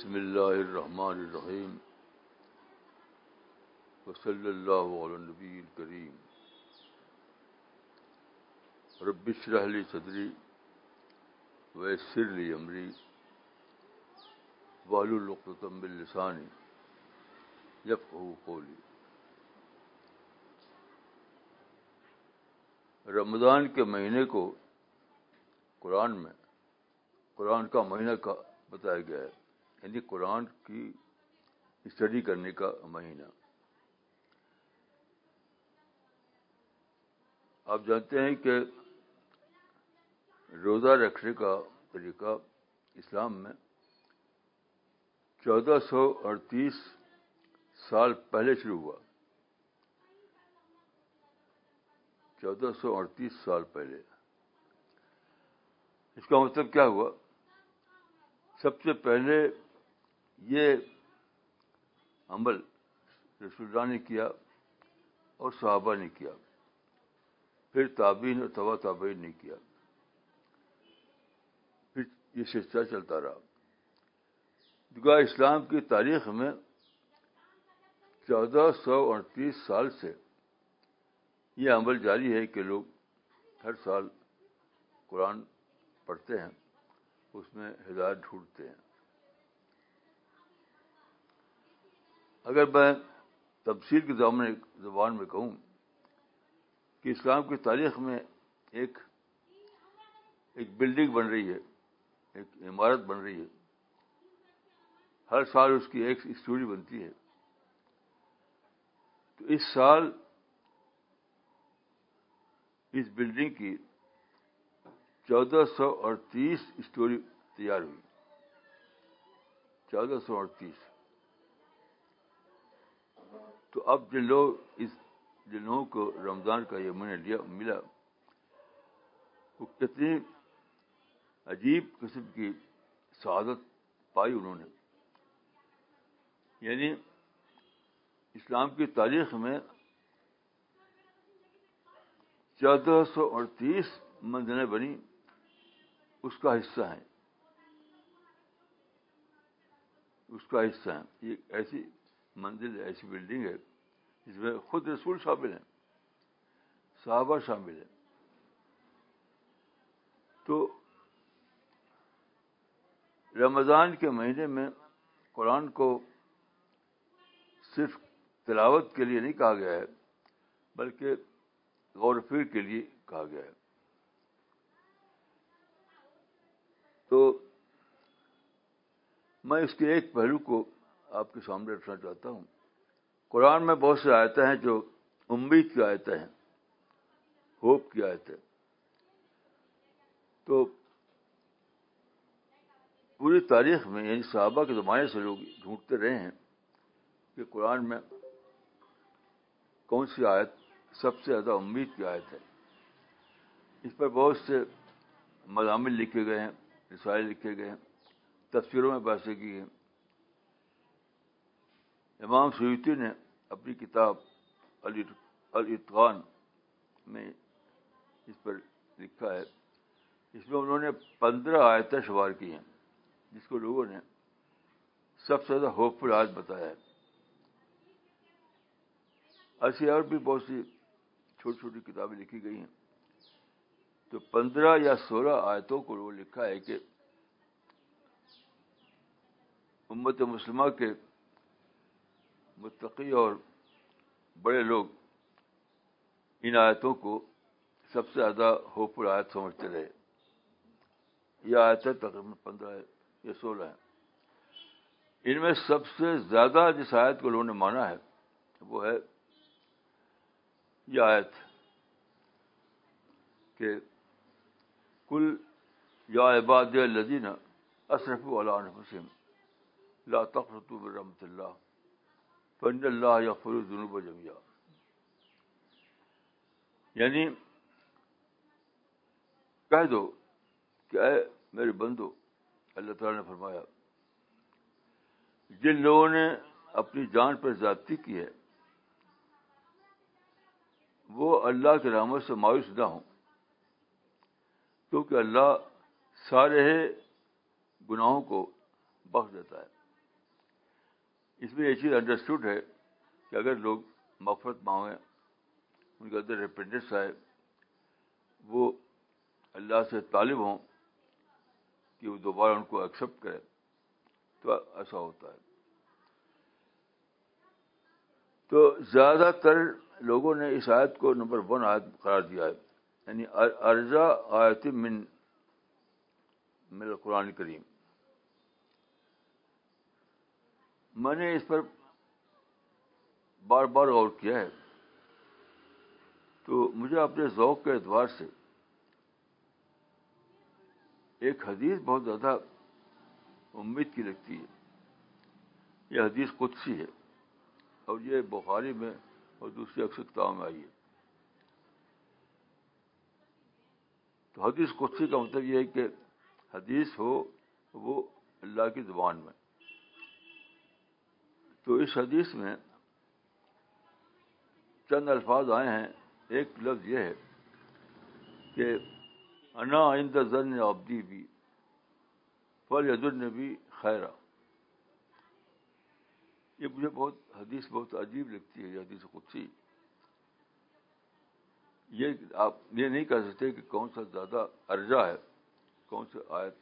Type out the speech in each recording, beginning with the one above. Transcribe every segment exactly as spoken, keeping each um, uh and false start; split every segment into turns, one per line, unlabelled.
بسم اللہ الرحمن الرحیم وصلی اللہ علی النبی الکریم رب اشرح لی صدری ویسر لی امری واحلل عقدۃ من لسانی یفقہوا قولی۔ رمضان کے مہینے کو قرآن میں قرآن کا مہینہ کا بتایا گیا ہے، یعنی قرآن کی اسٹڈی کرنے کا مہینہ۔ آپ جانتے ہیں کہ روزہ رکھنے کا طریقہ اسلام میں چودہ سو اڑتیس سال پہلے شروع ہوا۔ چودہ سو اڑتیس سال پہلے۔ اس کا مطلب کیا ہوا؟ سب سے پہلے یہ عمل رسول اللہ نے کیا اور صحابہ نے کیا، پھر تابعین اور تبع تابعین نے کیا، پھر یہ سلسلہ چلتا رہا۔ دیگر اسلام کی تاریخ میں چودہ سو اڑتیس سال سے یہ عمل جاری ہے کہ لوگ ہر سال قرآن پڑھتے ہیں، اس میں ہدایت ڈھونڈتے ہیں۔ اگر میں تفصیل کی زبان میں کہوں کہ اسلام کی تاریخ میں ایک ایک بلڈنگ بن رہی ہے، ایک عمارت بن رہی ہے، ہر سال اس کی ایک اسٹوری بنتی ہے، تو اس سال اس بلڈنگ کی چودہ سو اڑتیس اسٹوری تیار ہوئی۔ چودہ سو اڑتیس تو اب جن لوگ اس جن لوگوں کو رمضان کا یہ مہینہ لیا ملا، وہ کتنی عجیب قسم کی سعادت پائی انہوں نے۔ یعنی اسلام کی تاریخ میں چودہ سو اڑتیس منزلیں بنی، اس کا حصہ ہیں اس کا حصہ ہیں یہ ایسی منزل ایسی بلڈنگ ہے جس میں خود رسول شامل ہیں، صحابہ شامل ہیں۔ تو رمضان کے مہینے میں قرآن کو صرف تلاوت کے لیے نہیں کہا گیا ہے، بلکہ غور و فکر کے لیے کہا گیا ہے۔ تو میں اس کے ایک پہلو کو آپ کے سامنے رکھنا چاہتا ہوں۔ قرآن میں بہت سی آیتیں ہیں جو امید کی آیتیں ہیں، ہوپ کی آیتیں۔ تو پوری تاریخ میں یعنی صحابہ کے زمانے سے لوگ ڈھونڈتے رہے ہیں کہ قرآن میں کون سی آیت سب سے زیادہ امید کی آیت ہے۔ اس پر بہت سے مضامین لکھے گئے ہیں، رسائل لکھے گئے ہیں، تفسیروں میں بحثیں کی ہیں۔ امام سیوطی نے اپنی کتاب الاتقان میں اس پر لکھا ہے۔ اس میں انہوں نے پندرہ آیتیں شمار کی ہیں جس کو لوگوں نے سب سے زیادہ ہوپ فل آیت بتایا ہے۔ ایسی اور بھی بہت سی چھوٹی چھوٹی کتابیں لکھی گئی ہیں۔ تو پندرہ یا سولہ آیتوں کو وہ لکھا ہے کہ امت مسلمہ کے متقی اور بڑے لوگ ان آیتوں کو سب سے زیادہ ہوپ فل آیت سمجھتے رہے۔ یہ آیتیں تقریباً پندرہ یا سولہ ہیں۔ ان میں سب سے زیادہ جس آیت کو لوگوں نے مانا ہے وہ ہے یہ آیت کہ قل یا عبادی الذین اسرفوا علی انفسہم لا تقنطوا من رحمۃ اللہ فإن اللہ یغفر الذنوب جميعا۔ یعنی کہہ دو کہ اے میرے بندو، اللہ تعالیٰ نے فرمایا جن لوگوں نے اپنی جان پر زیادتی کی ہے وہ اللہ کی رحمت سے مایوس نہ ہوں، کیونکہ اللہ سارے گناہوں کو بخش دیتا ہے۔ اس میں یہ چیز انڈرسٹوڈ ہے کہ اگر لوگ مغفرت مانگیں، ان کے اندر ریپینٹنس آئے، وہ اللہ سے طالب ہوں کہ وہ دوبارہ ان کو ایکسیپٹ کرے، تو ایسا ہوتا ہے. تو زیادہ تر لوگوں نے اس آیت کو نمبر ون آیت قرار دیا ہے، یعنی ارجا آیت من من القرآن کریم. میں نے اس پر بار بار غور کیا ہے، تو مجھے اپنے ذوق کے اعتبار سے ایک حدیث بہت زیادہ امید کی لگتی ہے. یہ حدیث قدسی ہے، اور یہ بخاری میں اور دوسری اکثر کتابوں میں آئی ہے. تو حدیث قدسی کا مطلب یہ ہے کہ حدیث ہو وہ اللہ کی زبان میں. تو اس حدیث میں چند الفاظ آئے ہیں. ایک لفظ یہ ہے کہ انا عند ظن عبدی بی فلیظن بی خیرا. یہ مجھے بہت حدیث بہت عجیب لگتی ہے، یہ حدیث قدسی. یہ آپ یہ نہیں کہہ سکتے کہ کون سا زیادہ ارجا ہے، کون سے آیت.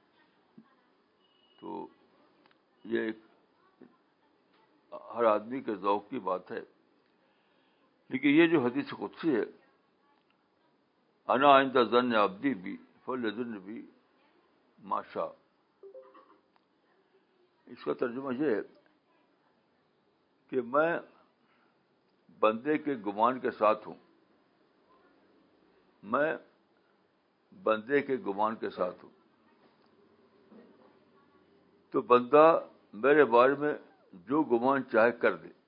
تو یہ ایک ہر آدمی کے ذوق کی بات ہے. لیکن یہ جو حدیث قدسی ہے، انا عند ظن عبدی بی فلیظن بی ما شاء، اس کا ترجمہ یہ ہے کہ میں بندے کے گمان کے ساتھ ہوں، میں بندے کے گمان کے ساتھ ہوں. تو بندہ میرے بارے میں جو گمان چاہے کر دے.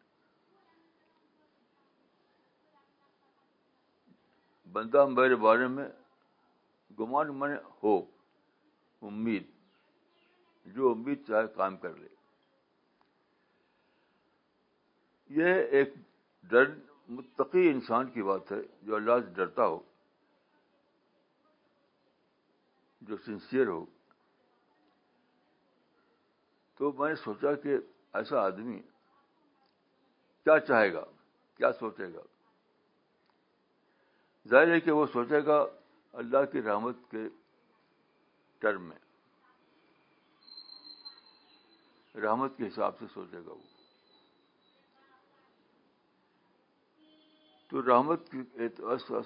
بندہ میرے بارے میں گمان میں ہو، امید، جو امید چاہے کام کر لے. یہ ایک ڈر متقی انسان کی بات ہے، جو اللہ سے ڈرتا ہو، جو سنسیئر ہو. تو میں نے سوچا کہ ایسا آدمی کیا چاہے گا، کیا سوچے گا. ظاہر ہے کہ وہ سوچے گا اللہ کی رحمت کے ٹرم میں، رحمت کے حساب سے سوچے گا وہ. تو رحمت کی اعتبار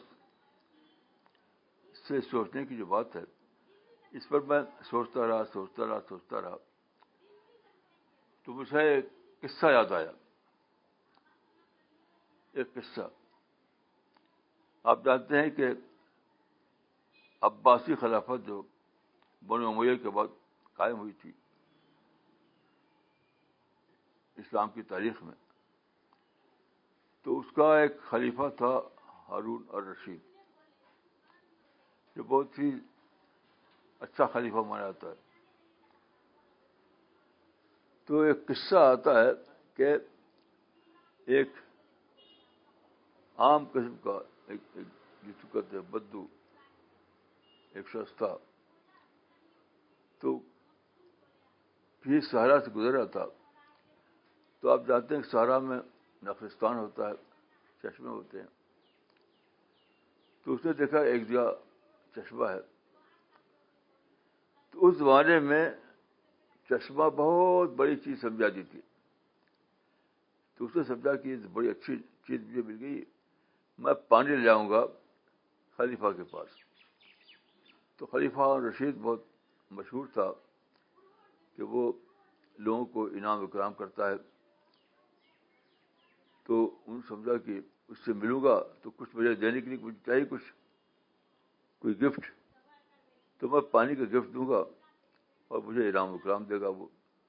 سے سوچنے کی جو بات ہے، اس پر میں سوچتا رہا سوچتا رہا سوچتا رہا تو مجھے ایک قصہ یاد آیا. ایک قصہ آپ جانتے ہیں کہ عباسی خلافت جو بنو امیہ کے بعد قائم ہوئی تھی اسلام کی تاریخ میں، تو اس کا ایک خلیفہ تھا ہارون الرشید، جو بہت ہی اچھا خلیفہ مانا جاتا ہے. تو ایک قصہ آتا ہے کہ ایک عام قسم کا ایک, ایک جس کو کہتے ہیں بدو، ایک شخص تھا. تو پھر صحرا سے گزر رہا تھا. تو آپ جانتے ہیں کہ صحرا میں نخلستان ہوتا ہے، چشمے ہوتے ہیں. تو اس نے دیکھا ایک جگہ چشمہ ہے. تو اس زمانے میں چشمہ بہت بڑی چیز سمجھا دی تھی. تو اس نے سمجھا کہ یہ بڑی اچھی چیز مجھے مل گئی، میں پانی لے آؤں گا خلیفہ کے پاس. تو خلیفہ رشید بہت مشہور تھا کہ وہ لوگوں کو انعام اکرام کرتا ہے. تو انہوں نے سمجھا کہ اس سے ملوں گا تو کچھ مجھے دینے کے لیے مجھے چاہیے کچھ کوئی گفٹ، تو میں پانی کا گفٹ دوں گا اور مجھے انعام اکرام دے گا وہ.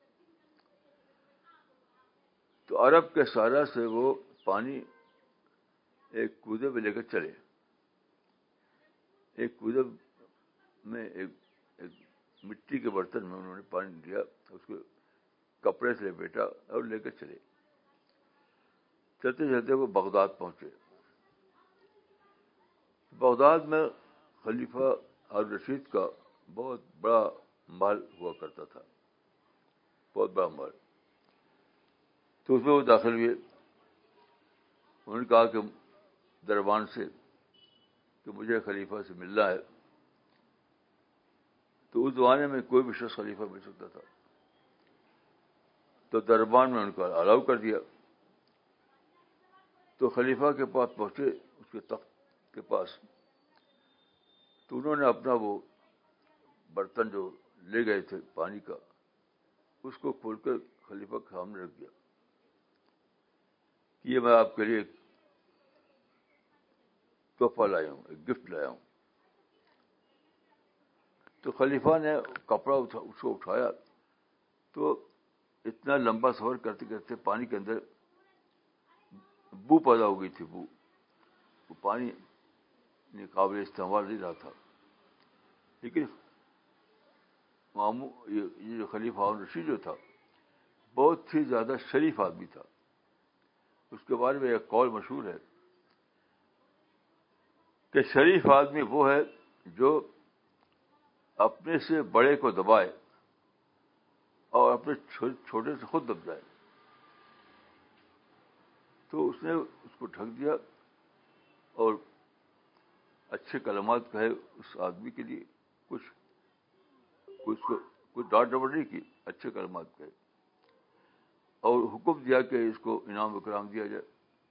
تو عرب کے صحرا سے وہ پانی ایک کودے میں لے کر چلے. ایک کودے میں ایک, ایک مٹی کے برتن میں انہوں نے پانی لیا، اس کو کپڑے سے لپیٹا اور لے کر چلے. چلتے چلتے وہ بغداد پہنچے. بغداد میں خلیفہ ہارون الرشید کا بہت بڑا مال ہوا کرتا تھا، بہت بڑا مال. تو اس میں وہ داخل ہوئے. انہوں نے کہا کہ دربان سے کہ مجھے خلیفہ سے ملنا ہے. تو اس زمانے میں کوئی بھی شخص خلیفہ مل سکتا تھا. تو دربان میں ان کو الاؤ کر دیا. تو خلیفہ کے پاس پہنچے, اس کے تخت کے پاس. تو انہوں نے اپنا وہ برتن جو لے گئے تھے پانی کا, اس کو کھول کر خلیفہ کے سامنے رکھ دیا کہ یہ میں آپ کے لیے ایک تحفہ لایا ہوں, ایک گفٹ لایا ہوں. تو خلیفہ نے کپڑا اٹھا, اس کو اٹھایا تو اتنا لمبا سفر کرتے کرتے پانی کے اندر بو پیدا ہو گئی تھی. بو وہ پانی قابل استعمال نہیں رہا تھا. لیکن مامو یہ جو خلیفہ ہارون رشید جو تھا بہت ہی زیادہ شریف آدمی تھا. اس کے بارے میں ایک قول مشہور ہے کہ شریف آدمی وہ ہے جو اپنے سے بڑے کو دبائے اور اپنے چھوٹے سے خود دب جائے. تو اس نے اس کو ڈھک دیا اور اچھے کلمات کہے اس آدمی کے لیے, کچھ کچھ کو کچھ ڈانٹ ڈپٹ نہیں کی, اچھے کلمات کہے اور حکم دیا کہ اس کو انعام اکرام دیا جائے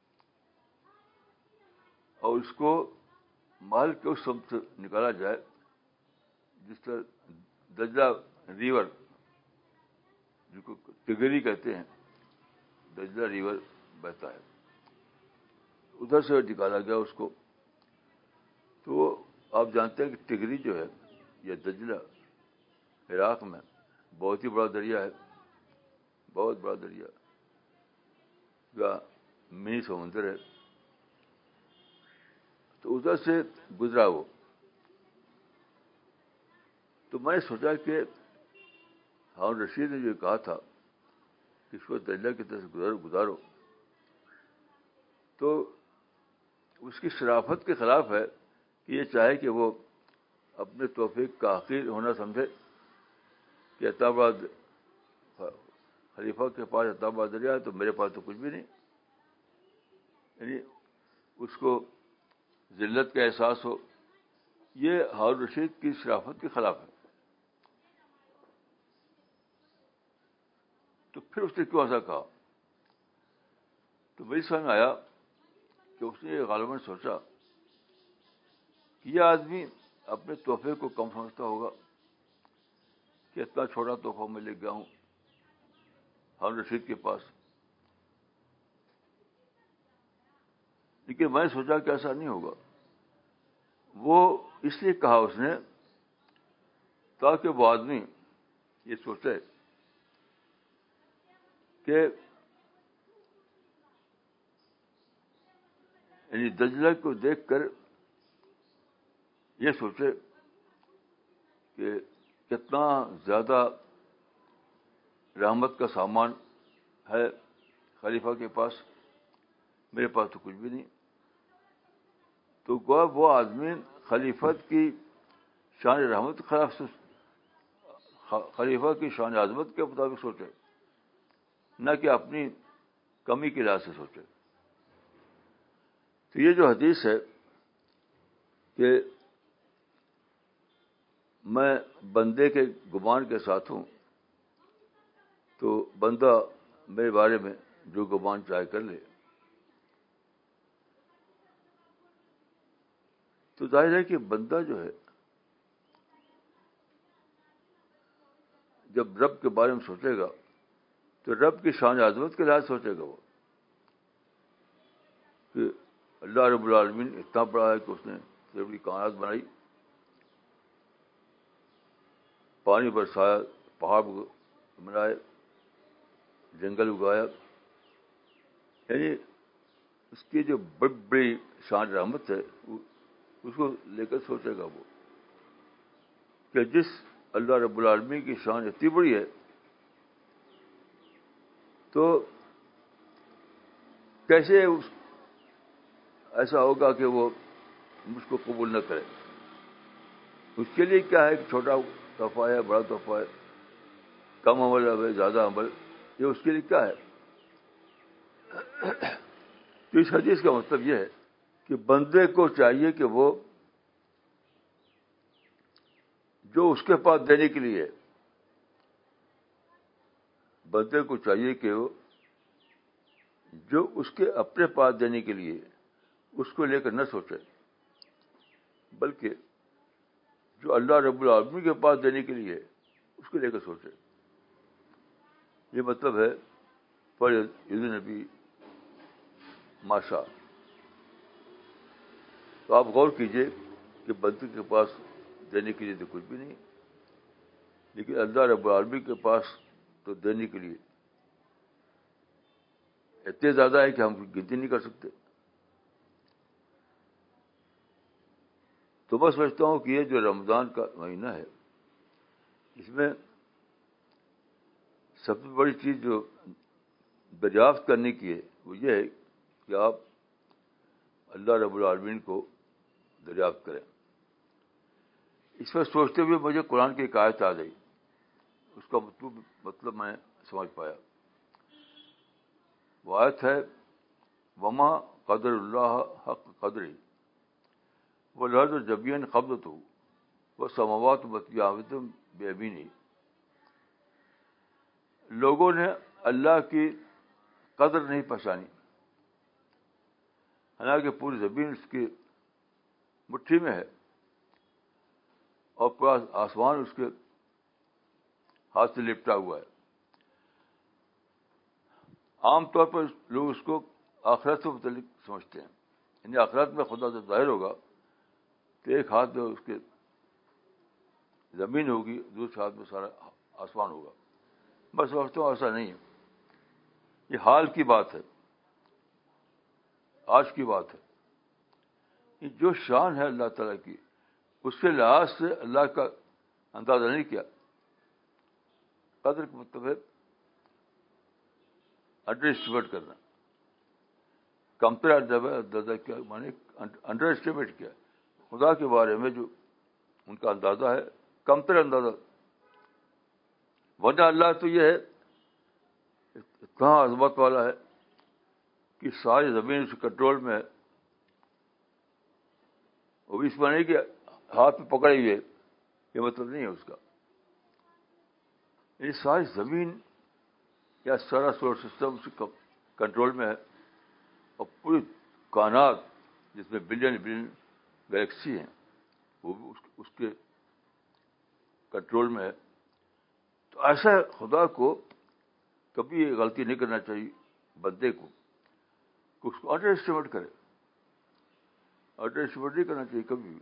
اور اس کو محل کے اس سمت سے نکالا جائے جس طرح دجلہ ریور, جس کو تگری کہتے ہیں, دجلہ ریور بہتا ہے, ادھر سے نکالا گیا اس کو. تو آپ جانتے ہیں کہ ٹگری جو ہے یہ دجلہ عراق میں بہت ہی بڑا دریا ہے, بہت بڑا دریا یا منی سمندر ہے. تو ادھر سے گزرا وہ. تو میں نے سوچا کہ ہارون رشید نے جو کہا تھا کہ اس کو دریا کی طرف سے گزارو, تو اس کی شرافت کے خلاف ہے کہ یہ چاہے کہ وہ اپنے توفیق کا حقیر ہونا سمجھے کہ اتنا بڑا خلیفہ کے پاس اتنا بڑا دریا ہے تو میرے پاس تو کچھ بھی نہیں. یعنی اس کو ذلت کا احساس ہو. یہ ہارون رشید کی شرافت کے خلاف ہے. تو پھر اس نے کیوں ایسا کہا؟ تو میری سمجھ میں آیا کہ اس نے غالباً سوچا کہ یہ آدمی اپنے تحفے کو کم سمجھتا ہوگا کہ اتنا چھوٹا تحفہ میں لے گیا ہوں ہارون رشید کے پاس. لیکن میں نے سوچا کہ ایسا نہیں ہوگا. وہ اس لیے کہا اس نے تاکہ وہ آدمی یہ سوچے کہ یعنی دجلہ کو دیکھ کر یہ سوچے کہ کتنا زیادہ رحمت کا سامان ہے خلیفہ کے پاس, میرے پاس تو کچھ بھی نہیں. تو گویا وہ آدمی خلیفت کی شان رحمت کے خلاف سے خلیفہ کی شان عظمت کے مطابق سوچے, نہ کہ اپنی کمی کی لحاظ سے سوچے. تو یہ جو حدیث ہے کہ میں بندے کے گمان کے ساتھ ہوں, تو بندہ میرے بارے میں جو گمان چاہے کر لے. تو ظاہر ہے کہ بندہ جو ہے جب رب کے بارے میں سوچے گا تو رب کی شان عظمت کے لحاظ سوچے گا وہ کہ اللہ رب العالمین اتنا بڑا ہے کہ اس نے بڑی کائنات بنائی, پانی برسایا, پہاڑ بنائے, جنگل اگایا. یعنی اس کی جو بڑی بڑی شان رحمت ہے اس کو لے کر سوچے گا وہ کہ جس اللہ رب العالمین کی شان اتنی بڑی ہے تو کیسے اس ایسا ہوگا کہ وہ مجھ کو قبول نہ کرے. اس کے لیے کیا ہے کہ چھوٹا تحفہ ہے, بڑا تحفہ ہے, کم عمل ہے, زیادہ عمل, یہ اس کے لیے کیا ہے؟ تو اس حدیث کا مطلب یہ ہے کہ بندے کو چاہیے کہ وہ جو اس کے پاس دینے کے لیے ہے، بندے کو چاہیے کہ وہ جو اس کے اپنے پاس دینے کے لیے اس کو لے کر نہ سوچے، بلکہ جو اللہ رب العالمین کے پاس دینے کے لیے اس کو لے کر سوچے. یہ مطلب ہے فَلْيَدْعُ نبی ماشا. تو آپ غور کیجئے کہ بندے کے پاس دینے کے لیے تو کچھ بھی نہیں، لیکن اللہ رب العالمین کے پاس تو دینے کے لیے اتنے زیادہ ہے کہ ہم گنتی نہیں کر سکتے. تو میں سمجھتا ہوں کہ یہ جو رمضان کا مہینہ ہے، اس میں سب سے بڑی چیز جو دریافت کرنے کی ہے وہ یہ ہے کہ آپ اللہ رب العالمین کو دریافت کریں. اس پر سوچتے ہوئے مجھے قرآن کی ایک آیت آ گئی، اس کا مطلب مطلب میں سمجھ پایا. وہ آیت ہے وما قدر اللہ حق قدری والارض جميعا قبضته والسماوات مطویات بیمینہ. لوگوں نے اللہ کی قدر نہیں پہچانی، حالانکہ پوری زمین اس کی مٹھی میں ہے اور پورا آسمان اس کے ہاتھ سے لپٹا ہوا ہے. عام طور پر لوگ اس کو آخرت سے متعلق سمجھتے ہیں، یعنی آخرت میں خدا جب ظاہر ہوگا تو ایک ہاتھ میں اس کے زمین ہوگی، دوسرے ہاتھ میں سارا آسمان ہوگا. میں سمجھتا ہوں ایسا نہیں ہے، یہ حال کی بات ہے، آج کی بات ہے. یہ جو شان ہے اللہ تعالیٰ کی، اس کے لحاظ سے اللہ کا اندازہ نہیں کیا. قدر کا مطلب ہے انڈر اسٹیمیٹ کرنا. کمپیئر اندازہ کیا مانے انڈر اسٹیمیٹ کیا. خدا کے بارے میں جو ان کا اندازہ ہے کمپیئر اندازہ. ورنہ اللہ تو یہ ہے اتنا عظمت والا ہے کہ ساری زمین اس کے کنٹرول میں ہے. وہ اس میں نہیں کہ ہاتھ میں پکڑے ہوئے، یہ مطلب نہیں ہے اس کا. یہ ساری زمین یا سارا سولر سسٹم اس کے کنٹرول میں ہے، اور پوری کائنات جس میں بلین بلین گلیکسی ہیں وہ بھی اس کے کنٹرول میں ہے. تو ایسا خدا کو کبھی یہ غلطی نہیں کرنا چاہیے بندے کو کہ اس کو انڈر اسٹیمیٹ کرے. انڈر اسٹیمیٹ نہیں کرنا چاہیے کبھی بھی،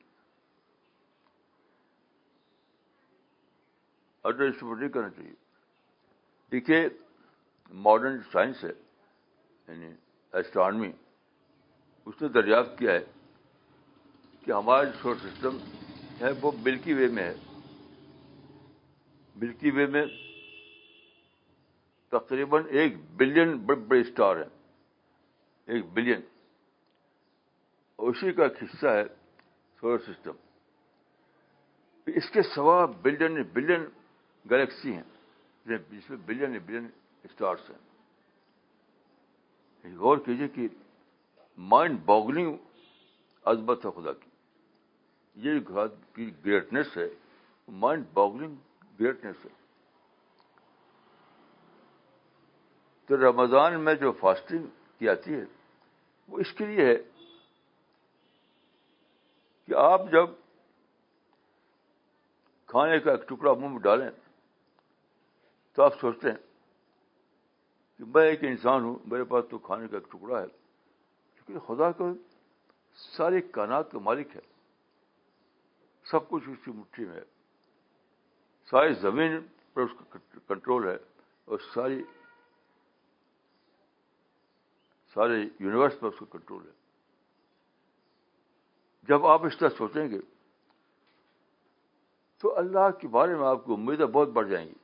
انڈر اسٹیمیٹ نہیں کرنا چاہیے. دیکھیے ماڈرن سائنس ہے یعنی ایسٹرانومی، اس نے دریافت کیا ہے کہ ہمارا جو سولر سسٹم ہے وہ ملکی وے میں ہے. ملکی وے میں تقریباً ایک بلین بڑے بڑے اسٹار ہیں، ایک بلین. اسی کا ایک حصہ ہے سولر سسٹم. اس کے سوا بلین بلین گلیکسی ہیں جس میں بلین بلین اسٹارس ہیں. غور کیجیے کہ مائنڈ باگلنگ عظمت ہے خدا کی. یہ خدا کی گریٹنیس ہے، مائنڈ باگلنگ گریٹنیس ہے. تو رمضان میں جو فاسٹنگ کی جاتی ہے وہ اس کے لیے ہے کہ آپ جب کھانے کا ایک ٹکڑا منہ میں ڈالیں تو آپ سوچتے ہیں کہ میں ایک انسان ہوں، میرے پاس تو کھانے کا ایک ٹکڑا ہے، لیکن خدا کو ساری کائنات کا مالک ہے، سب کچھ اس کی مٹھی میں ہے. ساری زمین پر اس کا کنٹرول ہے اور ساری سارے یونیورس پر اس کا کنٹرول ہے. جب آپ اس طرح سوچیں گے تو اللہ کے بارے میں آپ کی امیدیں بہت بڑھ جائیں گی.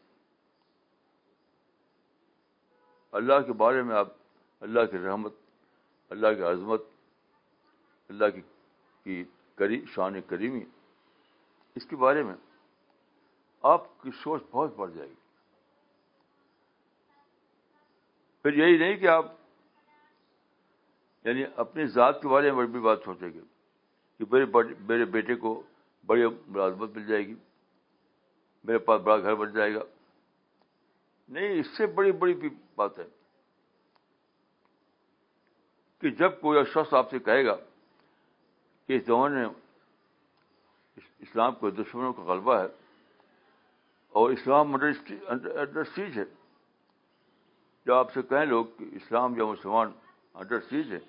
اللہ کے بارے میں آپ اللہ کی رحمت، اللہ کی عظمت، اللہ کی کی کری شان کریمی، اس کے بارے میں آپ کی سوچ بہت بڑھ جائے گی. پھر یہی نہیں کہ آپ یعنی اپنی ذات کے بارے میں بڑی بڑی بات سوچیں گے کہ میرے میرے بیٹے کو بڑی ملازمت مل جائے گی، میرے پاس بڑا گھر بن جائے گا. نہیں، اس سے بڑی بڑی بھی بات ہے کہ جب کوئی شخص آپ سے کہے گا کہ اس زمانے میں اسلام کے دشمنوں کا غلبہ ہے اور اسلام انڈر سیج ہے، جب آپ سے کہیں لوگ کہ اسلام یا مسلمان انڈر سیج ہے،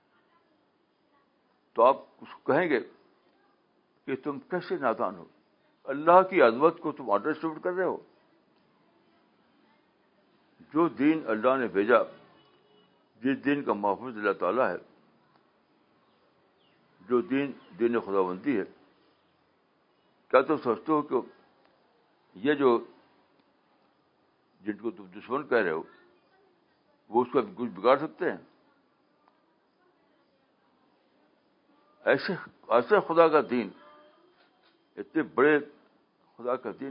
تو آپ اس کو کہیں گے کہ تم کیسے نادان ہو، اللہ کی عظمت کو تم انڈر اسٹیمیٹ کر رہے ہو. جو دین اللہ نے بھیجا، جس دین کا محفوظ اللہ تعالیٰ ہے، جو دین دین خداوندی ہے، کیا تم سوچتے ہو کہ یہ جو جن کو تم دشمن کہہ رہے ہو وہ اس کا کچھ بگاڑ سکتے ہیں؟ ایسے ایسے خدا کا دین، اتنے بڑے خدا کا دین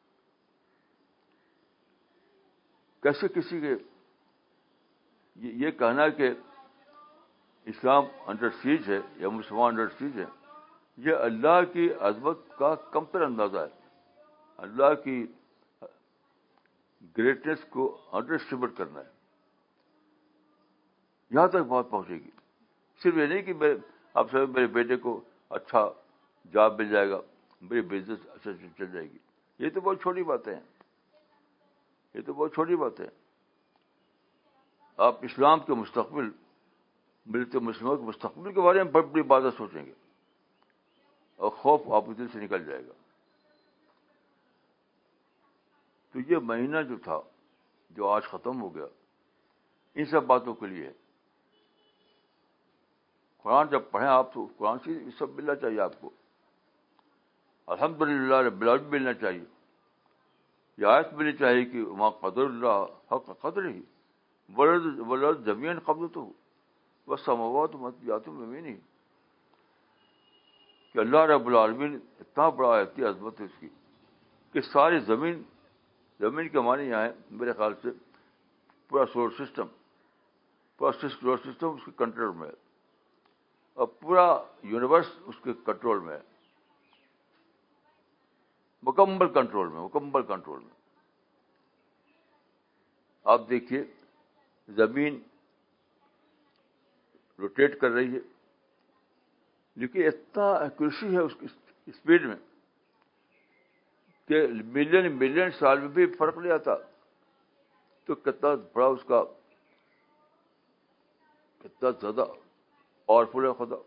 کیسے کسی کے یہ کہنا کہ اسلام انڈر سیج ہے یا مسلمان انڈر سیج ہے، یہ اللہ کی عظمت کا کم تر اندازہ ہے. اللہ کی گریٹنس کو انڈر اسٹیمیٹ کرنا ہے. یہاں تک بات پہنچے گی. صرف یہ نہیں کہ میں آپ سے میرے بیٹے کو اچھا جاب مل جائے گا، میری بزنس اچھا چل جائے گی. یہ تو بہت چھوٹی باتیں ہیں، یہ تو بہت چھوٹی بات ہے. آپ اسلام کے مستقبل، ملت مسلموں کے مستقبل کے بارے میں بڑی بڑی باتیں سوچیں گے اور خوف آپ کے دل سے نکل جائے گا. تو یہ مہینہ جو تھا، جو آج ختم ہو گیا، ان سب باتوں کے لیے ہے. قرآن جب پڑھیں آپ تو قرآن سے یہ سب ملنا چاہیے آپ کو. الحمدللہ رب العالمین ملنا چاہیے. یہ آیت ملنی چاہیے کہ ما قدر اللہ حق قدر ہی والارض جميعا قبضته والسماوات مطویات بيمینہ، کہ اللہ رب العالمین اتنا بڑا ہے، اتنی عظمت ہے اس کی کہ ساری زمین، زمین کے معنی یہاں ہے میرے خیال سے پورا سولر سسٹم، پورا سولر سسٹم اس کے کنٹرول میں ہے اور پورا یونیورس اس کے کنٹرول میں ہے، مکمل کنٹرول میں، مکمل کنٹرول میں. آپ دیکھیے زمین روٹیٹ کر رہی ہے، لیکن اتنا ایکوریسی ہے اس کی اسپیڈ میں کہ ملین ملین سال میں بھی فرق نہیں آتا. تو کتنا بڑا اس کا، کتنا زیادہ پاورفل ہے خدا.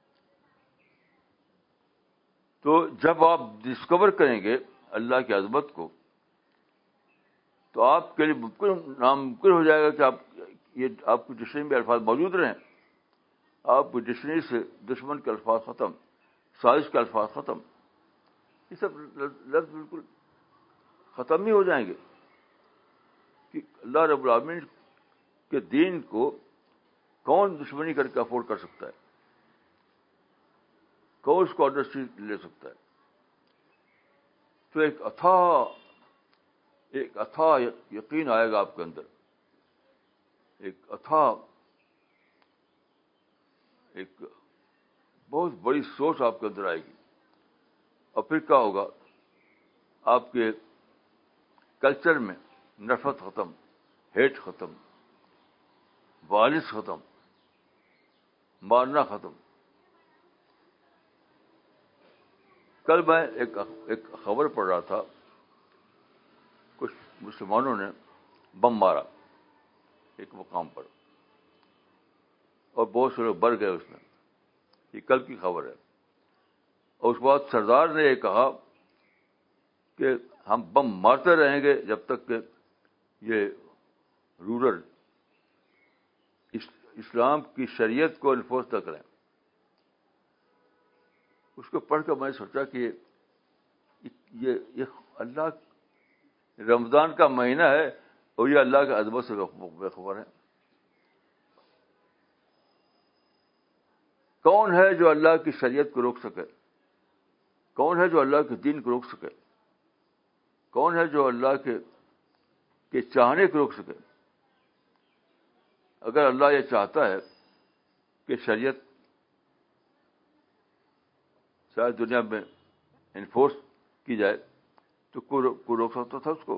تو جب آپ ڈسکور کریں گے اللہ کی عظمت کو تو آپ کے لیے ممکن ناممکن ہو جائے گا کہ آپ یہ آپ کی ڈکشنری میں الفاظ موجود رہیں. آپ کی ڈکشنری سے دشمن کے الفاظ ختم، سازش کے الفاظ ختم، یہ سب لفظ بالکل ختم ہی ہو جائیں گے کہ اللہ رب العالمین کے دین کو کون دشمنی کر کے افورڈ کر سکتا ہے، کون اس کو انڈرسٹینڈ لے سکتا ہے. تو ایک اتھا ایک اتھا یقین آئے گا آپ کے اندر، ایک اتھا ایک بہت بڑی سوچ آپ کے اندر آئے گی. اور پھر کیا ہوگا، آپ کے کلچر میں نفرت ختم، ہیٹ ختم، وائلنس ختم، مارنا ختم. کل میں ایک ایک خبر پڑھ رہا تھا، کچھ مسلمانوں نے بم مارا ایک مقام پر اور بہت سے لوگ مر گئے اس میں. یہ کل کی خبر ہے. اور اس کے بعد سردار نے یہ کہا کہ ہم بم مارتے رہیں گے جب تک کہ یہ رولر اسلام کی شریعت کو انفورس نہ کریں. اس کو پڑھ کر میں نے سوچا کہ یہ یہ اللہ رمضان کا مہینہ ہے اور یہ اللہ کے عظمت سے بے خبر ہے. کون ہے جو اللہ کی شریعت کو روک سکے؟ کون ہے جو اللہ کے دین کو روک سکے؟ کون ہے جو اللہ کے کے چاہنے کو روک سکے؟ اگر اللہ یہ چاہتا ہے کہ شریعت شاید دنیا میں انفورس کی جائے تو کوئی روک سکتا تھا اس کو؟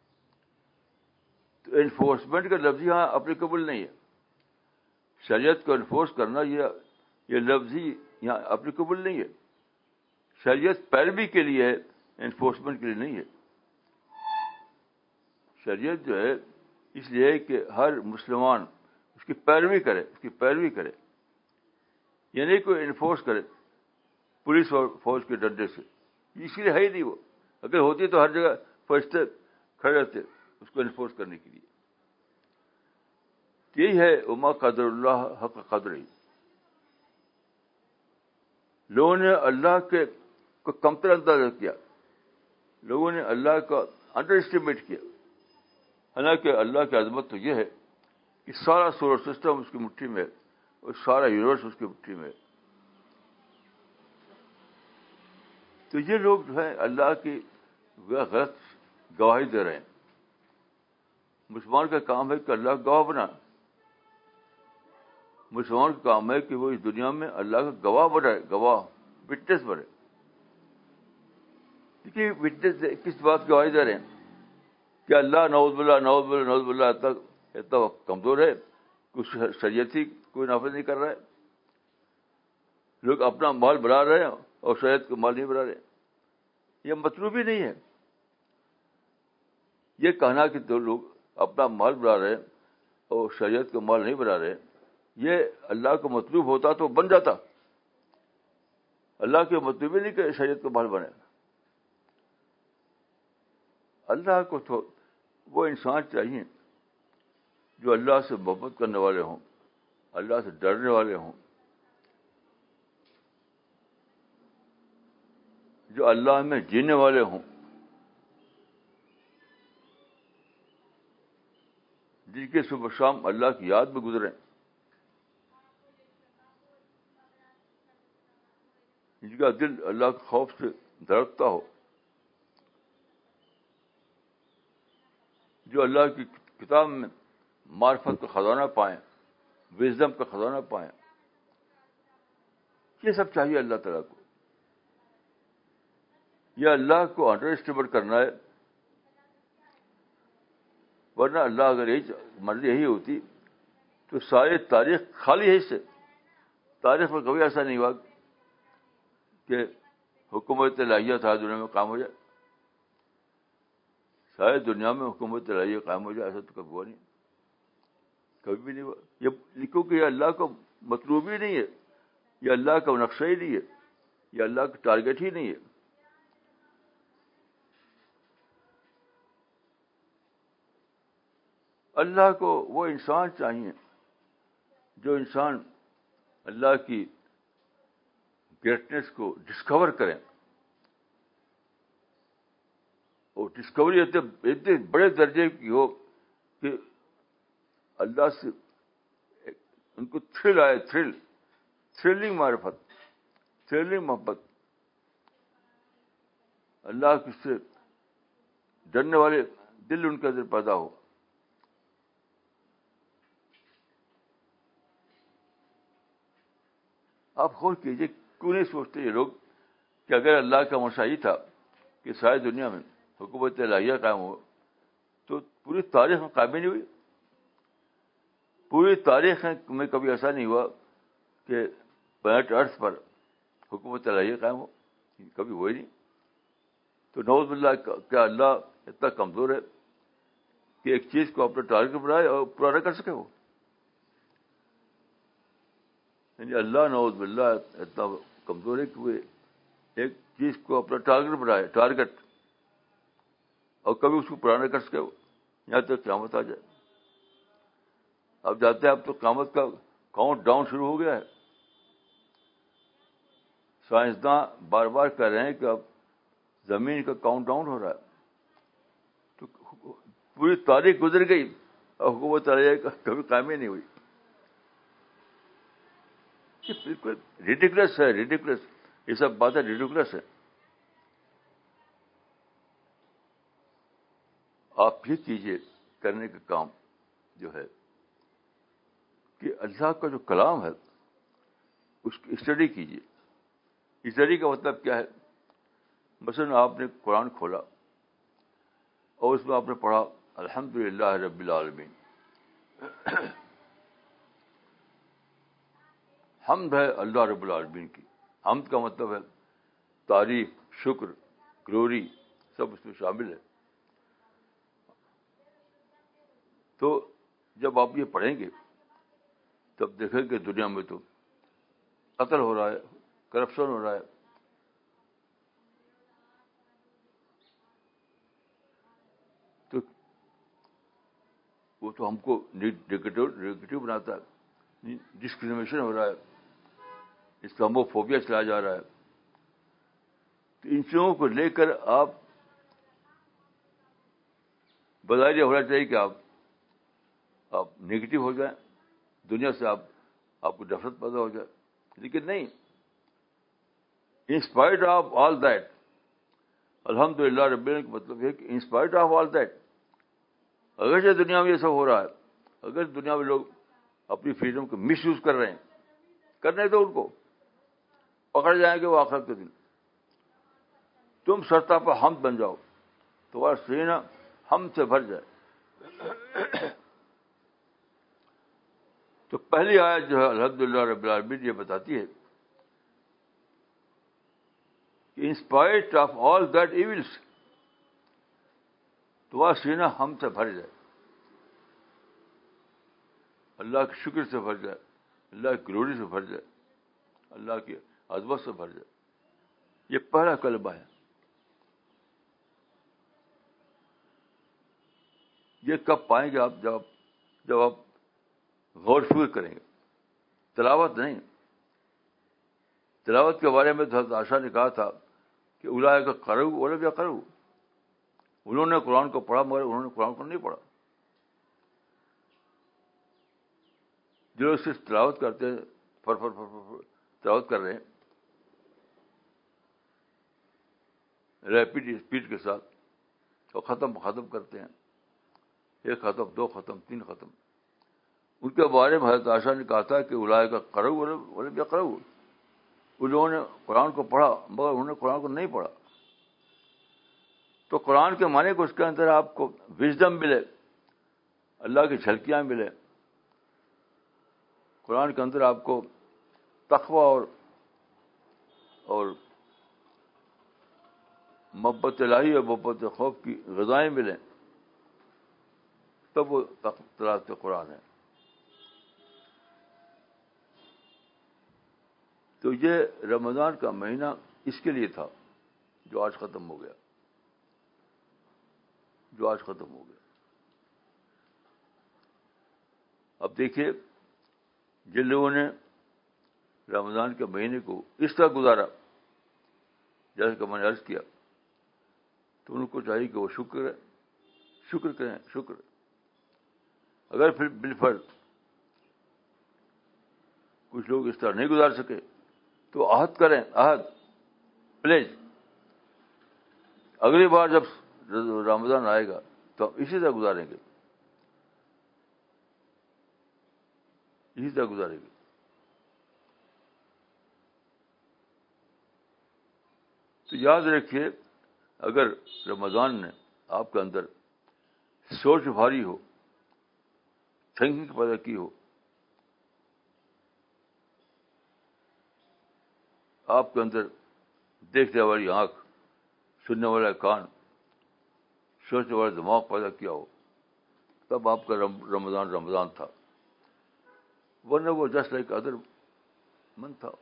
تو انفورسمنٹ کا لفظ یہاں اپلیکیبل نہیں ہے. شریعت کو انفورس کرنا یہ یہ لفظ ہی یہاں اپلیکیبل نہیں ہے. شریعت پیروی کے لیے ہے, انفورسمنٹ کے لیے نہیں ہے. شریعت جو ہے اس لیے کہ ہر مسلمان اس کی پیروی کرے, اس کی پیروی کرے, یعنی کوئی انفورس کرے پولیس اور فوج کے ڈنڈے سے. اس لیے ہے ہی نہیں وہ. اگر ہوتی تو ہر جگہ فرشتے کھڑے رہتے اس کو انفورس کرنے کے لیے. یہی ہے وما قدر اللہ حق قدر ہی. لوگوں نے اللہ کے کو کمتر اندازہ کیا, لوگوں نے اللہ کا انڈر اسٹیمیٹ کیا. حالانکہ اللہ کی عظمت تو یہ ہے کہ سارا سولر سسٹم اس کی مٹھی میں ہے اور سارا یونیورس اس کی مٹھی میں ہے. تو یہ لوگ جو ہے اللہ کی غلط گواہی دے رہے ہیں. مسلمان کا کام ہے کہ اللہ گواہ بنا. مسلمان کا کام ہے کہ وہ اس دنیا میں اللہ کا گواہ بنائے, گواہ وٹنس بنے. کیونکہ وٹنس کس بات کی گواہی دے رہے ہیں کہ اللہ نعوذ باللہ نعوذ باللہ نعوذ باللہ اتنا اتنا کمزور ہے کہ شریعت ہی کوئی نافذ نہیں کر رہا ہے. لوگ اپنا مال بڑھا رہے ہیں اور شریعت کا مال نہیں بڑھا رہے. یہ مطلوب ہی نہیں ہے. یہ کہنا کہ دو لوگ اپنا مال بڑھا رہے ہیں اور شریعت کا مال نہیں بڑھا رہے, یہ اللہ کو مطلوب ہوتا تو بن جاتا. اللہ کے مطلوب ہی نہیں کہ شریعت کا مال بنے. اللہ کو تو وہ انسان چاہیے جو اللہ سے محبت کرنے والے ہوں, اللہ سے ڈرنے والے ہوں, جو اللہ میں جینے والے ہوں, جن کے صبح شام اللہ کی یاد میں گزریں, جن کا دل اللہ کے خوف سے دھڑکتا ہو, جو اللہ کی کتاب میں معرفت کا خزانہ پائیں, وزڈم کا خزانہ پائیں. یہ سب چاہیے اللہ تعالیٰ کو. یہ اللہ کو انڈر اسٹیمیٹ کرنا ہے. ورنہ اللہ اگر یہی مرضی یہی ہوتی تو ساری تاریخ خالی ہے اس سے. تاریخ میں کبھی ایسا نہیں ہوا کہ حکومت الہیہ ساری دنیا میں قائم ہو جائے. ساری دنیا میں حکومت الہیہ قائم ہو جائے ایسا تو کبھی ہوا نہیں, کبھی بھی نہیں ہوا. یہ کیونکہ یہ اللہ کا مطلوب ہی نہیں ہے, یہ اللہ کا نقشہ ہی نہیں ہے, یہ اللہ کا ٹارگیٹ ہی نہیں ہے. اللہ کو وہ انسان چاہیے جو انسان اللہ کی گریٹنس کو ڈسکور کریں. اور ڈسکوری اتنے اتنے بڑے درجے کی ہو کہ اللہ سے ان کو تھرل آئے, تھرل تھرلنگ معرفت, تھرلنگ محبت, اللہ کی سے ڈرنے والے دل ان کے اندر پیدا ہو. آپ غور کیجیے, کیوں نہیں سوچتے یہ لوگ کہ اگر اللہ کا منشا ہی تھا کہ ساری دنیا میں حکومت الہیہ قائم ہو تو پوری تاریخ میں قائم نہیں ہوئی. پوری تاریخ میں کبھی ایسا نہیں ہوا کہ پلانٹ ارتھ پر حکومت الہیہ قائم ہو, کبھی ہوئی نہیں. تو نعوذ باللہ کیا اللہ اتنا کمزور ہے کہ ایک چیز کو اپنا ٹارگیٹ بنائے اور پورا نہ کر سکے وہ؟ یعنی اللہ نعوذ باللہ اتنا کمزور ہے کہ وہ ایک چیز کو اپنا ٹارگیٹ بنائے, ٹارگیٹ, اور کبھی اس کو پورا نہ کر سکے وہ, یہاں تک قیامت آ جائے. اب جاتے ہیں اب تو قیامت کا کاؤنٹ ڈاؤن شروع ہو گیا ہے. سائنسداں بار بار کہہ رہے ہیں کہ اب زمین کا کاؤنٹ ڈاؤن ہو رہا ہے. تو پوری تاریخ گزر گئی اور حکومت علیہ کبھی قائم ہی نہیں ہوئی. یہ بالکل ریڈیکولس ہے, ریڈیکولس. یہ سب باتیں ریڈیکولس ہے. آپ بھی کیجئے کرنے کا کام جو ہے کہ اللہ کا جو کلام ہے اس کی اسٹڈی کیجیے. اسٹڈی کا مطلب کیا ہے؟ مثلاً آپ نے قرآن کھولا اور اس میں آپ نے پڑھا الحمد للہ رب العالمین. حمد ہے اللہ رب العالمین کی. حمد کا مطلب ہے تعریف، شکر، گلوری، سب اس میں شامل ہے. تو جب آپ یہ پڑھیں گے تب دیکھیں کہ دنیا میں تو قتل ہو رہا ہے، کرپشن ہو رہا ہے. تو وہ تو ہم کو نیگیٹو نیگیٹو بناتا ہے. ڈسکریمنیشن ہو رہا ہے، اسلاموفوبیا چلایا جا رہا ہے. تو ان چیزوں کو لے کر آپ بظاہر یہ ہونا چاہیے کہ آپ آپ نگیٹو ہو جائیں، دنیا سے آپ آپ کو نفرت پیدا ہو جائے. لیکن نہیں، انسپائرڈ آف آل دیٹ، الحمد للہ رب العالمین کا مطلب ہے کہ انسپائرڈ آف آل دیٹ، اگرچہ دنیا میں یہ سب ہو رہا ہے، اگر دنیا میں لوگ اپنی فریڈم کو مس یوز کر رہے ہیں، کرنے تو ان کو پکڑ جائیں گے وہ آخرت کے دن. تم سرتاپا حمد بن جاؤ، تمہارا سینہ ہم سے بھر جائے. تو پہلی آیت جو ہے الحمد للہ رب العالمین یہ بتاتی ہے کہ in spite of all that events, تمہارا سینہ ہم سے بھر جائے، اللہ کے شکر سے بھر جائے، اللہ کی گلوری سے بھر جائے، اللہ کی عظمت سے بھر جائے. یہ پہلا کلمہ ہے. یہ کب پائیں گے آپ؟ جب جب آپ غور فکر کریں گے، تلاوت نہیں. تلاوت کے بارے میں تو حضرت عائشہ نے کہا تھا کہ اولئک قرؤ ولم یقرؤ، انہوں نے قرآن کو پڑھا مگر انہوں نے قرآن کو نہیں پڑھا. جو لوگ صرف تلاوت کرتے ہیں، فر فر فر فر فر تلاوت کر رہے ہیں ریپڈ اسپیڈ کے ساتھ، اور ختم ختم کرتے ہیں، ایک ختم، دو ختم، تین ختم. ان کے بارے میں حضرت عائشہ نے کہا تھا کہ اولئک قرؤ ولم یقرؤ، انہوں نے قرآن کو پڑھا مگر انہوں نے قرآن کو نہیں پڑھا. تو قرآن کے معنی کو اس کے اندر آپ کو وژڈم ملے، اللہ کی جھلکیاں ملے، قرآن کے اندر آپ کو تقوی اور اور محبت الہی اور محبت خوف کی غذائیں ملیں، تب وہ تلاوت قرآن ہے. تو یہ رمضان کا مہینہ اس کے لیے تھا جو آج ختم ہو گیا، جو آج ختم ہو گیا. اب دیکھیے جن لوگوں نے رمضان کے مہینے کو اس طرح گزارا جیسے کہ میں نے عرض کیا، تو ان کو چاہیے کہ وہ شکر ہے شکر کریں شکر. اگر پھر بالفرض کچھ لوگ اس طرح نہیں گزار سکے تو عہد کریں، عہد پلیج، اگلی بار جب رمضان آئے گا تو ہم اسی طرح گزاریں گے، اسی طرح گزاریں گے. تو یاد رکھیے، اگر رمضان نے آپ کے اندر سوچ بھاری ہو، تھنکنگ پیدا کی ہو، آپ کے اندر دیکھنے والی آنکھ، سننے والا کان، سوچنے والا دماغ پیدا کیا ہو، تب آپ کا رمضان رمضان تھا. ورنہ وہ جسٹ لائک ادر منتھ تھا.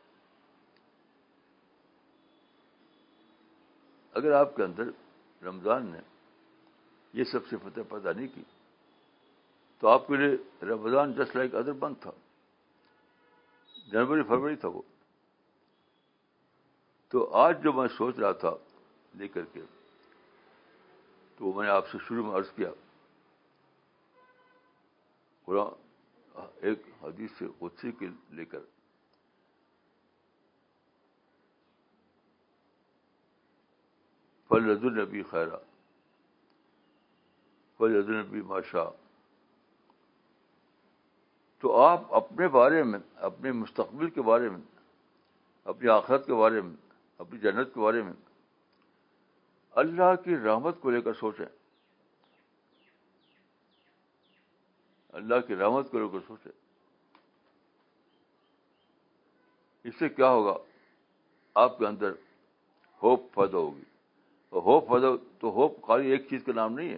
اگر آپ کے اندر رمضان نے یہ سب صفتیں پیدا نہیں کی تو آپ کے لیے Ramzan just like other month تھا، جنوری فروری تھا وہ. تو آج جو میں سوچ رہا تھا لے کر کے، تو میں نے آپ سے شروع میں عرض کیا، قرآن ایک حدیث سے قدسی کے لے کر، فَلْيَدْعُ النَّبِيُّ خَيْرًا وَلْيَدْعُ النَّبِيُّ مَا شَاءَ. تو آپ اپنے بارے میں، اپنے مستقبل کے بارے میں اپنی آخرت کے بارے میں, اپنی جنت کے بارے میں, اللہ کی رحمت کو لے کر سوچیں. اللہ کی رحمت کو لے کر سوچیں. اس سے کیا ہوگا؟ آپ کے اندر ہوپ پیدا ہوگی. اور ہوپ پیدا تو ہوپ خالی ایک چیز کا نام نہیں ہے.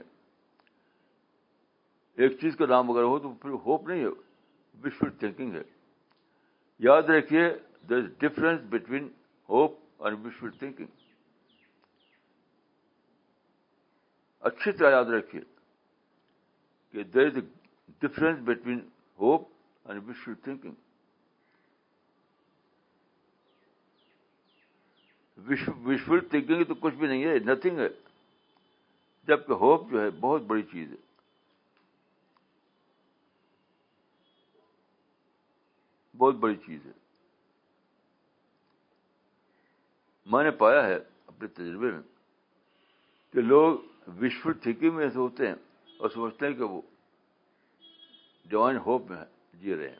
ایک چیز کا نام اگر ہو تو پھر ہوپ نہیں ہے, وشفل تھنکنگ ہے. یاد رکھیے, there is difference between hope and wishful thinking. اچھی طرح یاد رکھیے کہ there is a difference between hope and wishful thinking. Wishful thinking تو کچھ بھی نہیں ہے, نتھنگ ہے, جبکہ ہوپ جو ہے بہت بڑی چیز ہے. بہت بڑی چیز ہے. میں نے پایا ہے اپنے تجربے میں کہ لوگ وشفل تھنکنگ میں ایسے ہوتے ہیں اور سمجھتے ہیں کہ وہ ڈیوائن ہوپ میں جی رہے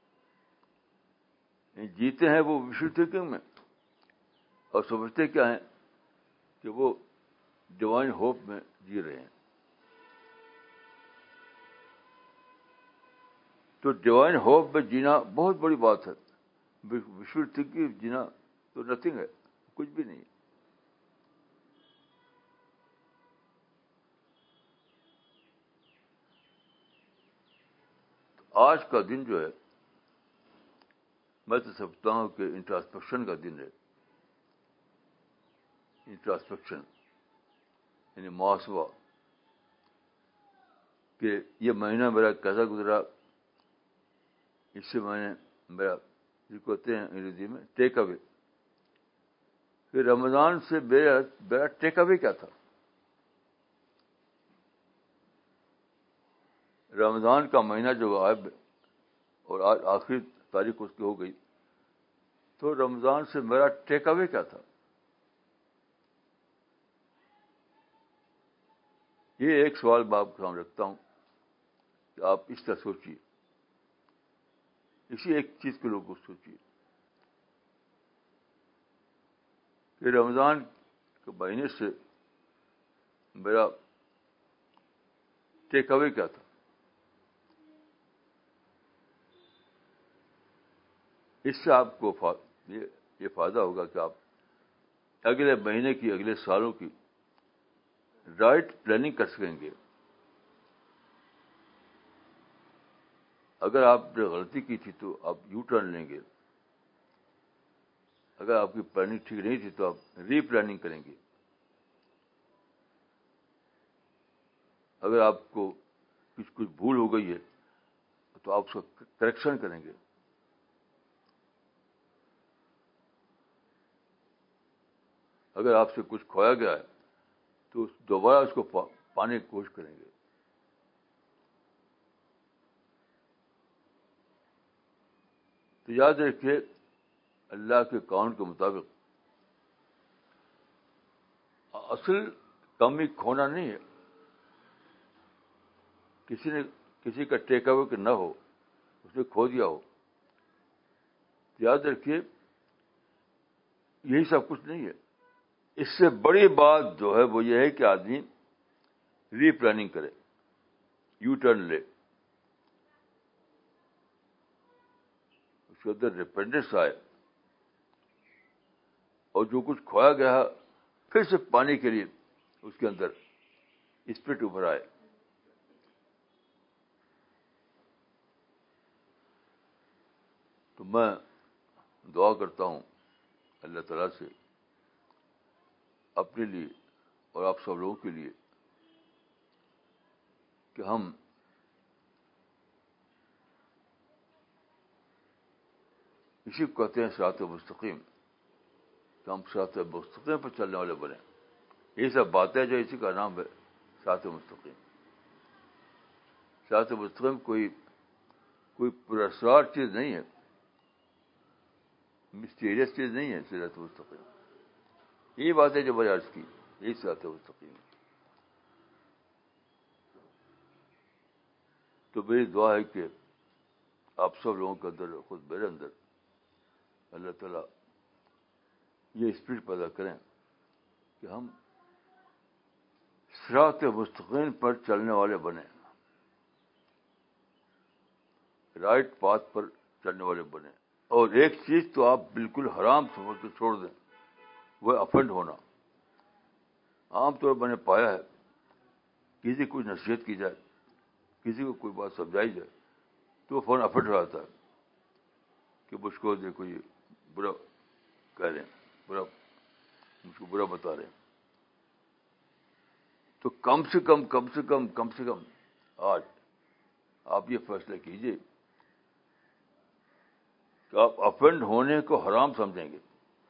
ہیں. جیتے ہیں وہ وشفل تھنکنگ میں اور سمجھتے کیا ہیں کہ وہ ڈیوائن ہوپ میں جی رہے ہیں. تو ڈیوائن ہوپ میں جینا بہت بڑی بات ہے. وشفل تھنکنگ جینا تو نتھنگ ہے, کچھ بھی نہیں. آج کا دن جو ہے میں تو سمجھتا ہوں کہ انٹراسپیکشن کا دن ہے. انٹراسپیکشن یعنی محاسبہ کہ یہ مہینہ میرا کیسا گزرا. اس سے میں نے میرا جو کہتے ہیں انگریزی میں ٹیک اوے, کہ رمضان سے میرا میرا ٹیک اوے کیا تھا. رمضان کا مہینہ جو غائب اور آج آخری تاریخ اس کی ہو گئی, تو رمضان سے میرا ٹیک اوے کیا تھا. یہ ایک سوال میں آپ کے سامنے رکھتا ہوں کہ آپ اس طرح سوچیے, اسی ایک چیز کے لوگ کو سوچیے کہ رمضان کے مہینے سے میرا ٹیک اوے کیا تھا. اس سے آپ کو یہ یہ فائدہ ہوگا کہ آپ اگلے مہینے کی, اگلے سالوں کی رائٹ پلاننگ کر سکیں گے. اگر آپ نے غلطی کی تھی تو آپ یو ٹرن لیں گے. اگر آپ کی پلاننگ ٹھیک نہیں تھی تو آپ ری پلاننگ کریں گے. اگر آپ کو کچھ کچھ بھول ہو گئی ہے تو آپ اس کا کریکشن کریں گے. اگر آپ سے کچھ کھویا گیا ہے تو دوبارہ اس کو پانے کی کوشش کریں گے. تو یاد رکھیے, اللہ کے قانون کے مطابق اصل کمی کھونا نہیں ہے. کسی نے کسی کا ٹیک اوے کہ نہ ہو, اس نے کھو دیا ہو. یاد رکھیے یہی سب کچھ نہیں ہے. اس سے بڑی بات جو ہے وہ یہ ہے کہ آدمی ری پلاننگ کرے, یو ٹرن لے, اس کے اندر ڈپینڈنس آئے, اور جو کچھ کھویا گیا پھر سے پانے کے لیے اس کے اندر اسپرٹ ابھر آئے. تو میں دعا کرتا ہوں اللہ تعالیٰ سے اپنے لیے اور آپ سب لوگوں کے لیے کہ ہم اسی کو کہتے ہیں صراط مستقیم, کہ ہم صراط مستقیم پر چلنے والے بنیں. یہ سب باتیں جو اسی کا نام ہے صراط مستقیم. صراط مستقیم کوئی کوئی پراسرار چیز نہیں ہے, مسٹیریس چیز نہیں ہے. صراط مستقیم یہ باتیں جو میں نے عرض کی, یہی صراط مستقیم. تو میری دعا ہے کہ آپ سب لوگوں کے اندر, خود میرے اندر اللہ تعالیٰ یہ اسپرٹ پیدا کریں کہ ہم صراط مستقیم پر چلنے والے بنیں, رائٹ پاتھ پر چلنے والے بنیں. اور ایک چیز تو آپ بالکل حرام سمجھ کے چھوڑ دیں, وہ افینڈ ہونا. عام طور پر میں نے پایا ہے کسی کو نصیحت کی جائے, کسی کو کوئی بات سمجھائی جائے تو وہ فوراً افینڈ ہو جاتا ہے کہ مجھ کو دیکھو یہ برا کہہ رہے ہیں, برا مجھ کو برا بتا رہے ہیں. تو کم سے کم کم سے کم کم سے کم آج آپ یہ فیصلہ کیجئے کہ آپ افینڈ ہونے کو حرام سمجھیں گے.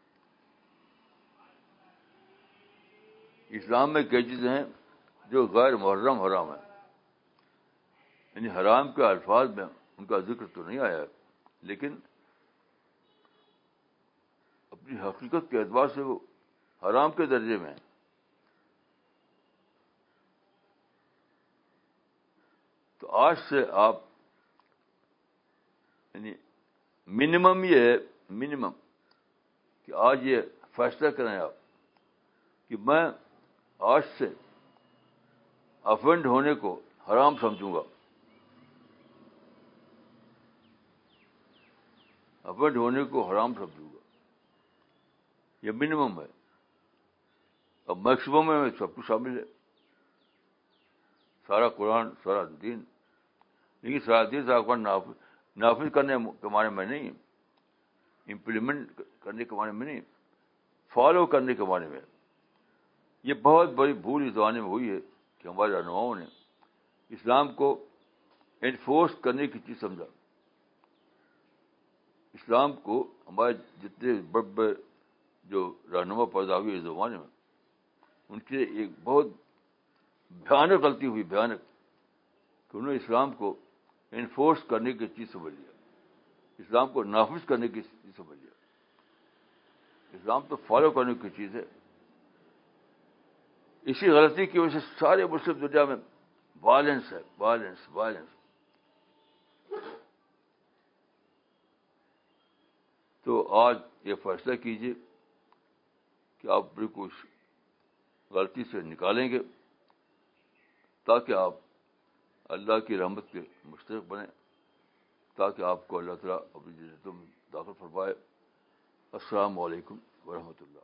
اسلام میں کئی چیزیں ہیں جو غیر محرم حرام ہیں, یعنی حرام کے الفاظ میں ان کا ذکر تو نہیں آیا ہے, لیکن اپنی حقیقت کے اعتبار سے وہ حرام کے درجے میں ہیں. تو آج سے آپ یعنی منیمم یہ ہے, منیمم کہ آج یہ فیصلہ کریں آپ کہ میں آج سے افینڈ ہونے کو حرام سمجھوں گا, افینڈ ہونے کو حرام سمجھوں گا. یہ منیمم ہے. اب میکسیمم میں سب کچھ شامل ہے, سارا قرآن, سارا دین. لیکن سارا دین سارا قرآن نافذ نافذ کرنے کے معنی میں نہیں, امپلیمنٹ کرنے کے معنی میں نہیں, فالو کرنے کے معنی میں. یہ بہت بڑی بھول اس زمانے میں ہوئی ہے کہ ہمارے رہنماؤں نے اسلام کو انفورس کرنے کی چیز سمجھا. اسلام کو ہمارے جتنے بڑے بڑے جو رہنما پیدا ہوئے اس زمانے میں, ان کی ایک بہت بھیانک غلطی ہوئی, بھیانک, کہ انہوں نے اسلام کو انفورس کرنے کی چیز سمجھ لیا, اسلام کو نافذ کرنے کی چیز سمجھ لیا. اسلام تو فالو کرنے کی چیز ہے. اسی غلطی کی وجہ سے سارے مسلم دنیا میں وائلنس ہے, وائلنس وائلنس. تو آج یہ فیصلہ کیجیے کہ آپ بالکل غلطی سے نکالیں گے تاکہ آپ اللہ کی رحمت کے مستحق بنیں, تاکہ آپ کو اللہ تعالیٰ اپنی جنتوں میں داخل فرمائے. السلام علیکم ورحمۃ اللہ.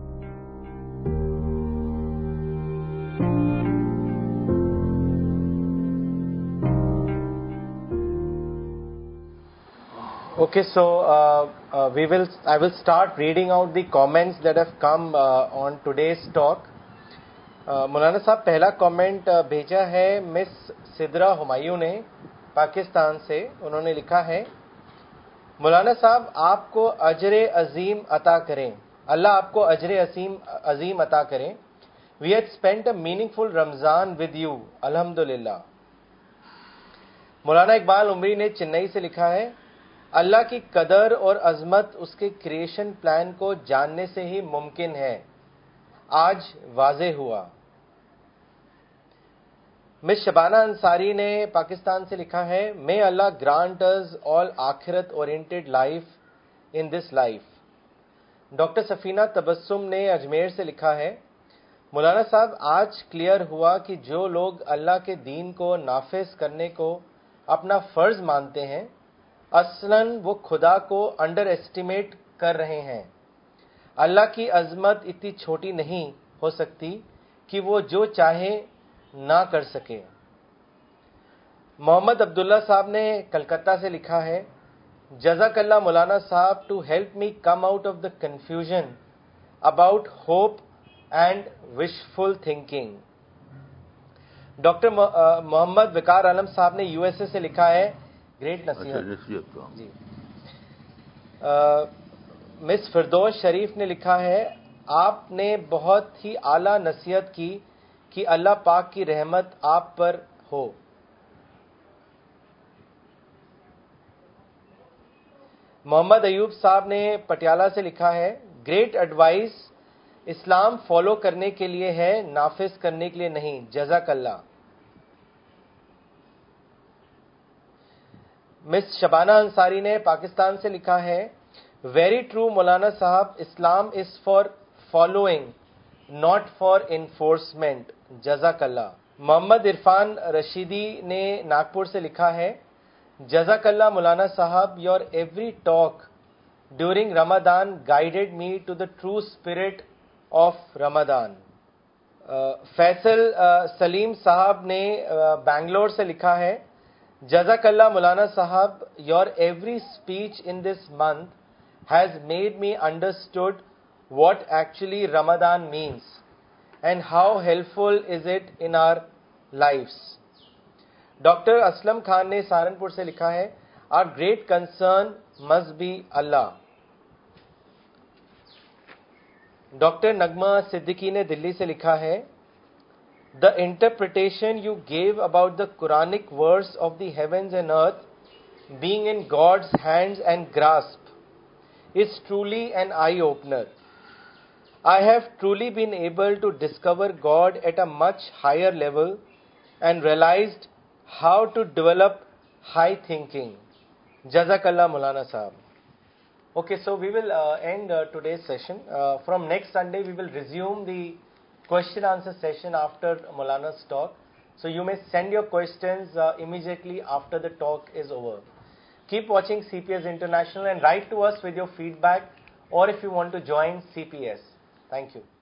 Okay, so uh, uh, we will. I will start reading out the comments that have come uh, on today's talk. مولانا صاحب پہلا کامنٹ بھیجا ہے مس سدرا ہمایوں نے پاکستان سے. انہوں نے لکھا ہے, مولانا صاحب آپ کو اجر عظیم عطا کریں, اللہ آپ کو اجر عظیم عظیم عطا کریں. We had spent a meaningful Ramzan with you, الحمد للہ. مولانا اقبال عمری نے چنئی سے لکھا ہے, اللہ کی قدر اور عظمت اس کے کریشن پلان کو جاننے سے ہی ممکن ہے, آج واضح ہوا. مس شبانہ انصاری نے پاکستان سے لکھا ہے, مے اللہ گرانٹ اس آل آخرت oriented life in this life. Doctor Safina Tabassum نے اجمیر سے لکھا ہے, مولانا صاحب آج کلیئر ہوا کہ جو لوگ اللہ کے دین کو نافذ کرنے کو اپنا فرض مانتے ہیں اصلاً وہ خدا کو انڈر ایسٹیمیٹ کر رہے ہیں. اللہ کی عظمت اتنی چھوٹی نہیں ہو سکتی کہ وہ جو چاہے نہ کر سکے. محمد عبداللہ صاحب نے کلکتہ سے لکھا ہے, جزاک اللہ مولانا صاحب to help me come out of the confusion about hope and wishful thinking. Doctor Mohammad Waqar Alam صاحب نے یو ایس اے سے لکھا ہے, گریٹ نصیحت. جی. مس فردوس شریف نے لکھا ہے, آپ نے بہت ہی اعلیٰ نصیحت کی کہ اللہ پاک کی رحمت آپ پر ہو. محمد ایوب صاحب نے پٹیالہ سے لکھا ہے, گریٹ ایڈوائس, اسلام فالو کرنے کے لیے ہے, نافذ کرنے کے لیے نہیں, جزاک اللہ. مس شبانہ انصاری نے پاکستان سے لکھا ہے, Very true, Maulana Sahab. Islam is for following, not for enforcement. Jazakallah. Mohammad Irfan Rashidi نے ناگپور سے لکھا ہے, Jazakallah Maulana Sahab, your every talk during Ramadan guided me to the true spirit of Ramadan. Faisal سلیم صاحب نے بنگلور سے لکھا ہے, جزاک اللہ مولانا صاحب, your every speech in this month has made me understood what actually Ramzan means and how helpful is it in our lives. Doctor Aslam Khan نے سہارنپور سے لکھا ہے, our great concern must be Allah. Doctor نغمہ صدیقی نے دلی سے لکھا ہے, the interpretation you gave about the Quranic words of the heavens and earth being in God's hands and grasp is truly N I opener. I have truly been able to discover God at a much higher level and realized how to develop high thinking. Jazakallah Maulana Sahab. Okay, so we will uh, end uh, today's session. Uh, from next Sunday, we will resume the question answer session after Maulana's talk. So you may send your questions uh, immediately after the talk is over. Keep watching C P S International and write to us with your feedback or if you want to join C P S. Thank you.